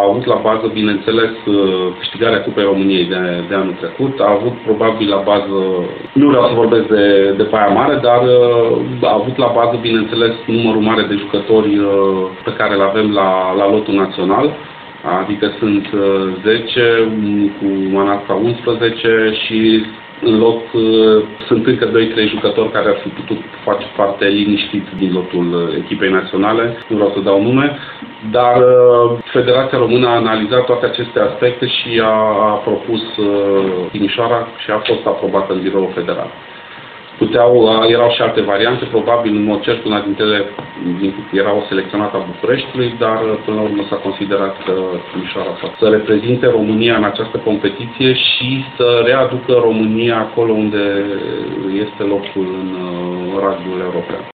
a avut la bază, bineînțeles, câștigarea Cupei României de anul trecut, a avut probabil la bază, nu vreau să vorbesc de Baia Mare, dar a avut la bază, bineînțeles, numărul mare de jucători pe care îl avem la lotul național, adică sunt 10, cu Manasca 11 și în lot sunt încă 2-3 jucători care ar fi putut face parte liniștit din lotul echipei naționale, nu vreau să dau nume, dar Federația Română a analizat toate aceste aspecte și a propus Timișoara și a fost aprobată în biroul federal. Erau și alte variante, probabil în mod cert una dintre ele erau selecționată a Bucureștiului, dar până la urmă s-a considerat că Timișoara să reprezinte România în această competiție și să readucă România acolo unde este locul în razdul european.